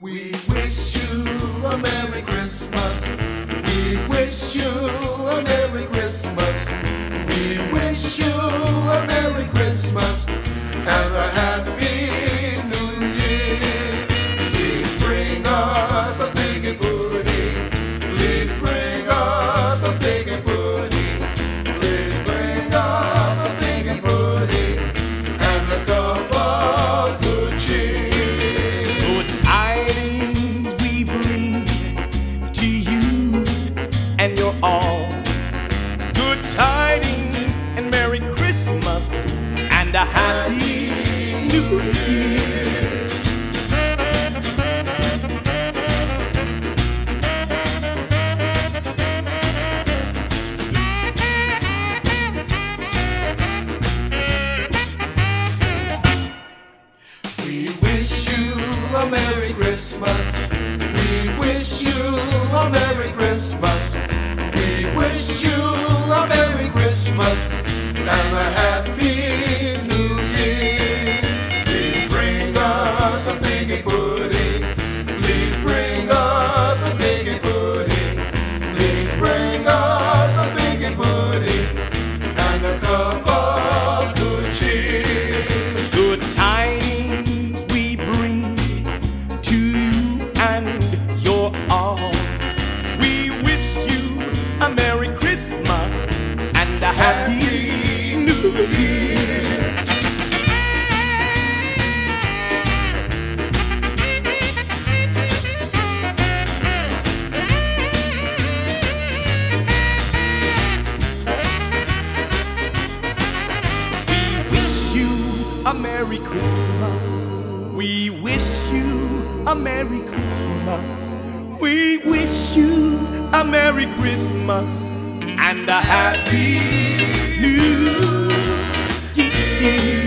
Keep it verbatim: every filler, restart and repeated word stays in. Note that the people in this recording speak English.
We wish you a Merry Christmas. We wish you a Merry Christmas. We wish you a Merry Christmas and a Happy New Year. Please bring us a figgy pudding. Please bring us a figgy pudding. Please bring us a figgy pudding and a cup of good cheer. And you're all good tidings and Merry Christmas and a Happy New Year. We wish you a Merry Christmas. We wish you a Merry Christmas. We wish you a Merry Christmas and a Happy New Year. Please bring us a figgy pudding. Please bring us a figgy pudding. Please bring us a figgy pudding and a cup of good cheer. Good tidings we bring to you and your all. We wish you a Merry Christmas and a Happy New Year. We wish you a Merry Christmas. We wish you a Merry Christmas. We wish you a Merry Christmas and a Happy New Year.